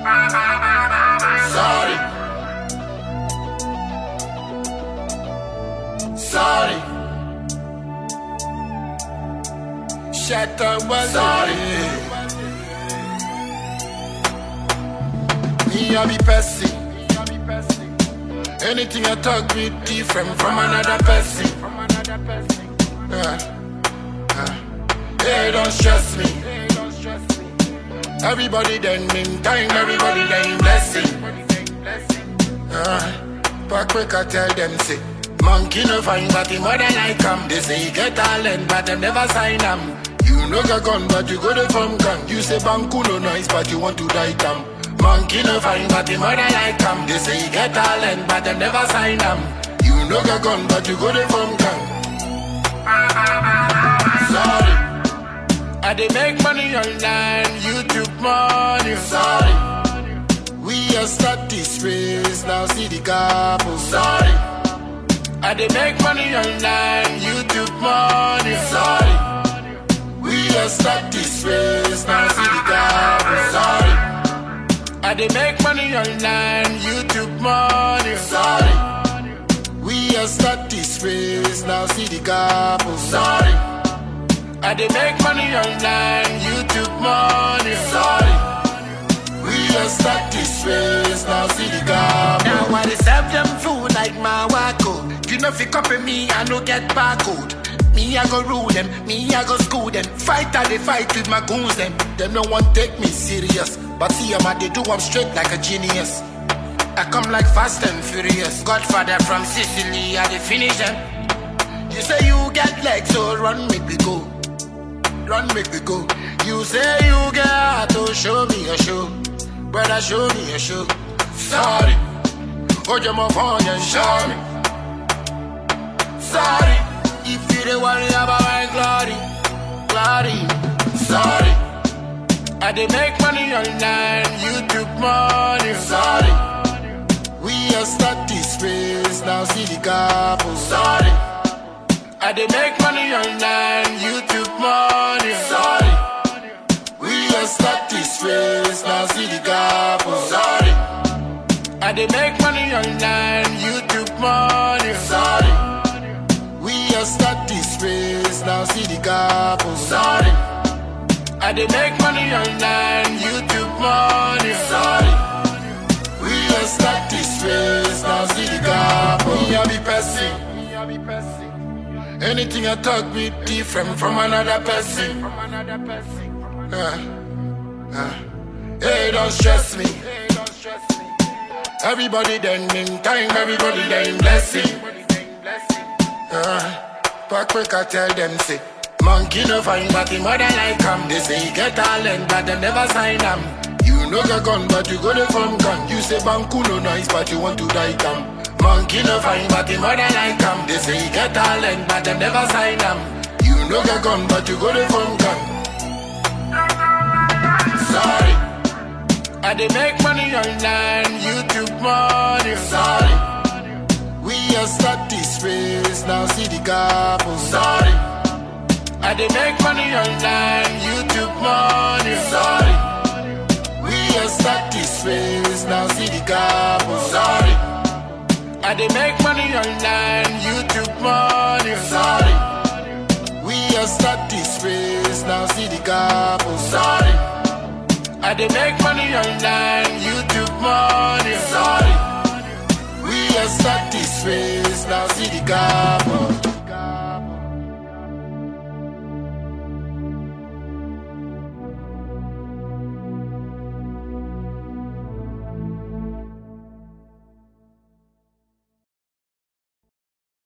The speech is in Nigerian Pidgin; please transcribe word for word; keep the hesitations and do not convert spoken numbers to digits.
Sorry. Sorry. Shut up, was sorry. Me I be person. Anything I talk be different from another person. Uh, uh. Hey, don't stress me. Everybody then mean time, everybody then blessing. Uh, but quick I tell them say, monkey no fine but the mother like him. They say you get talent but them never sign him. You know got gun but you go to from gun. You say banku no nice but you want to die come. Monkey no fine but the mother like him. They say you get talent but them never sign him. You know got gun but you go to from gun. Sorry. I dey make money online, YouTube money. Sorry. We are start this race, now see the couple. Sorry. I dey make money online, YouTube money. Sorry. We are start this race, now see the couple. Sorry. I dey make money online, YouTube money. Sorry. We are start this race, now see the couple. Sorry. I dey make money online, YouTube money. Sorry. We just start this race, now see the gap. Now I dey serve them food like my wacko. You know if you copy me, I no get barcode. Me I go rule them, me I go school them. Fight I dey fight with my goons them. Them no one take me serious, but see them I dey do I'm straight like a genius. I come like fast and furious. Godfather from Sicily, I dey finish them. You say you get legs, so run make me go. Run make me go. You say you get out to show me a show. Brother, show me a show. Sorry. Oh, you're my phone and show me. Sorry. If you don't worry about my glory. Glory. Sorry. I dey make money online, YouTube money. Sorry. We are start this race, now see the couple. Sorry. I dey make money online, YouTube money. Sorry. We just start this race, now see the couple. Sorry. I dey make money online, YouTube money. Sorry. We just start this race, now see the couple. Sorry. I dey make money online, YouTube money. Sorry. We just start this race, now see the couple. Me I be person. Me I be person. Anything I talk be different from another person. Uh, uh. Hey, don't stress me. Everybody then mean time, everybody then blessing. Uh, but quick I tell them say, monkey no fine but the mother like him. They say you get talent but them never sign him. You know got gun but you go to from gun. You say banku no nice but you want to die come. Monkey no fine but the mother like him. They say you get talent but them never sign him. You know got gun but you go to from gun. Sorry. I dey make money online, YouTube money. Sorry. We just start this race, now see the couple. Sorry. I dey make money online, YouTube money. Sorry. We just start this race, now see the couple. Sorry. I dey make money online, YouTube money. Sorry. We just start this race, now see the couple. Sorry. I dey make money online, YouTube money. Sorry. We just start this race, now see the couple.